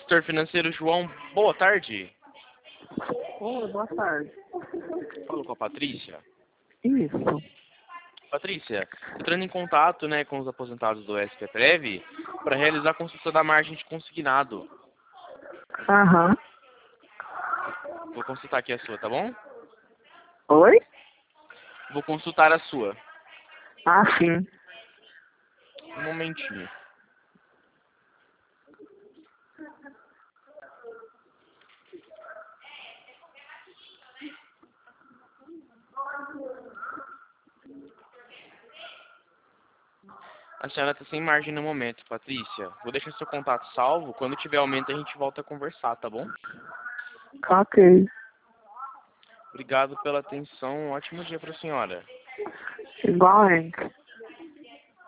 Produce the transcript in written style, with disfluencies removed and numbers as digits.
Setor financeiro João, boa tarde. Oi, boa tarde. Falo com a Patrícia. Isso. Patrícia, entrando em contato, né, com os aposentados do SPPrev para realizar a consulta da margem de consignado. Aham. Vou consultar aqui a sua, tá bom? Oi? Vou consultar a sua. Ah, sim. Um momentinho. A senhora está sem margem no momento, Patrícia. Vou deixar seu contato salvo. Quando tiver aumento, a gente volta a conversar, tá bom? Ok. Obrigado pela atenção. Um ótimo dia para a senhora. Igualmente.